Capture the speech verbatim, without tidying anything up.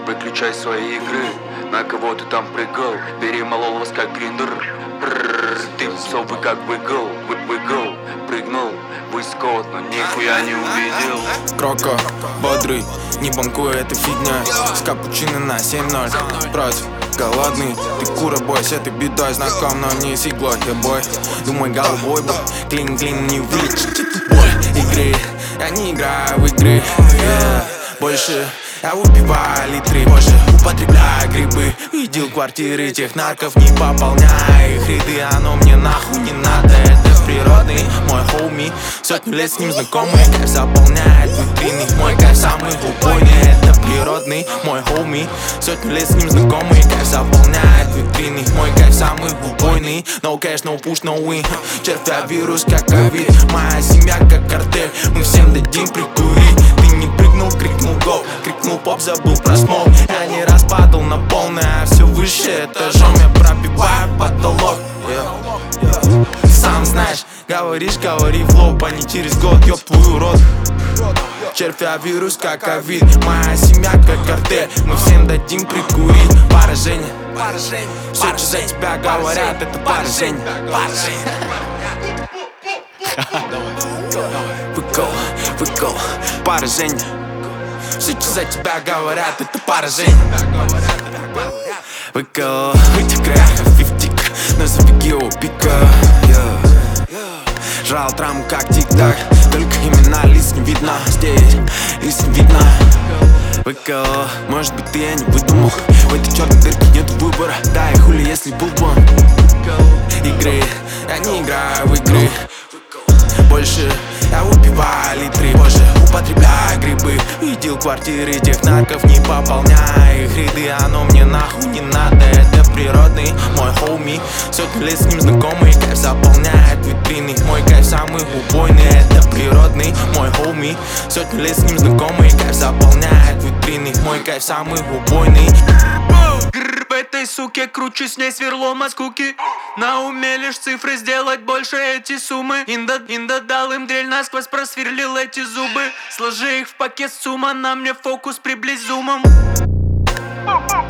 выключай свои игры. На кого ты там прыгал? Перемолол вас как гриндер. Ты совы как выгл, вы выгл. Прыгнул в исход, но нихуя не увидел. Кроко, бодрый, не банкуй, это фигня. С капучино на семь ноль. Против, голодный, ты кура, бойся, ты бедой знаком, но не с иглой, ты бой. Думай головой, бой, клин-клин не увеличит боль игры. Я не играю в игры, yeah. Больше я выпиваю литры, позже употребляю грибы. Видел квартиры тех нарков, не пополняя их ряды. Оно мне нахуй не надо, это природный мой хоуми. Сотню лет с ним знакомый, кайф заполняет витрины. Мой кайф самый убойный, это природный мой хоуми. Сотню лет с ним знакомый, кайф заполняет витрины. Мой кайф самый убойный. No cash, no push, no win. Червя вирус, как ковид. Моя семья, как картель. Мы всем дадим прикурить. Ты не прыгнул, крикнул го. Крикнул поп, забыл про смог. Я не раз падал на полное, а все выше этажом я пробиваю потолок. yeah. Сам знаешь, говоришь, говори в лоб, а не через год, ёб твою рот. Червя вирус, как ковид. Моя семья, как картель. Мы всем дадим прикурить. Поражение. Все, что за тебя говорят, это поражение. Выкол, выкол, поражение. Все, что за тебя говорят, это поражение. Выкол, вытекая, фифтик, назови его пика. Жрал травму, как тик-так. Только имена, лиц не видно. Здесь лиц не видно. Выкол, может быть ты я не выдумал. В этой черной дырке нет выбора. Да и хули, если был план игры. Я не играю в игры. Больше я выпиваю литры, позже употребляю грибы. Видел квартиры тех нарков, не пополняя их ряды. Оно мне нахуй не надо, это природный мой хоуми. Сотни лет с ним знакомый, кайф заполняет витрины. Мой кайф самый убойный, это природный мой хоуми. Сотни лет с ним знакомый, кайф заполняет витрины. Мой кайф самый убойный. В этой суке круче, с ней сверлом от скуки. На уме лишь цифры, сделать больше эти суммы. Инда, инда дал им дрель, насквозь просверлил эти зубы. Сложи их в пакет с ума, на мне фокус приблизь зумом.